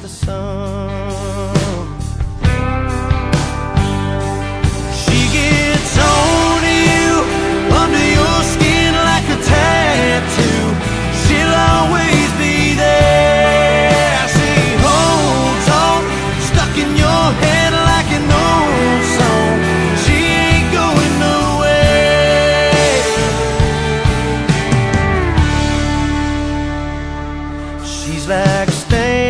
the sun. She gets on you, under your skin like a tattoo. She'll always be there. She holds on, stuck in your head like an old song. She ain't going nowhere. She's like staying